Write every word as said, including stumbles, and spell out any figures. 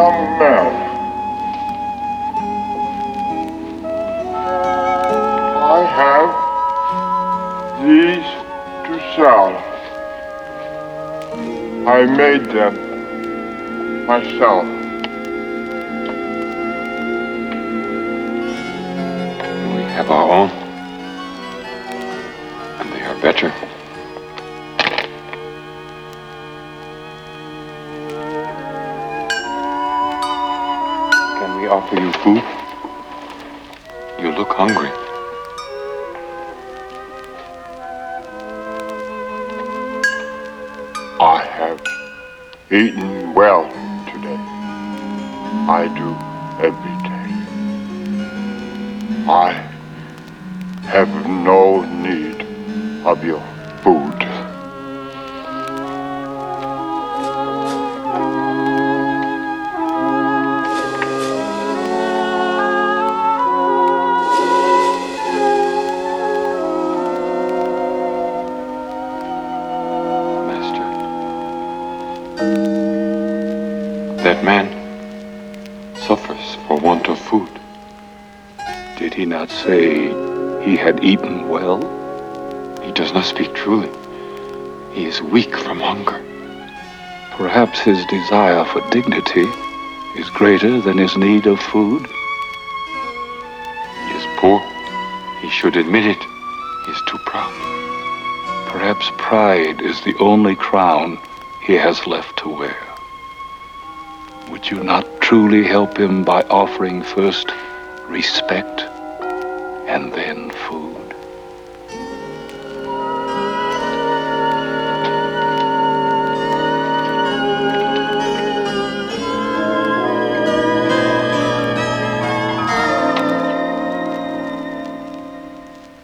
young man. I have these to sell. I made them myself. We have our own, and they are better. Can we offer you food? You look hungry. I have eaten well today. I do every day. I have no need of your food. That man suffers for want of food. Did he not say he had eaten well? He does not speak truly. He is weak from hunger. Perhaps his desire for dignity is greater than his need of food. He is poor. He should admit it. He is too proud. Perhaps pride is the only crown he has left to wear. Would you not truly help him by offering first respect and then food?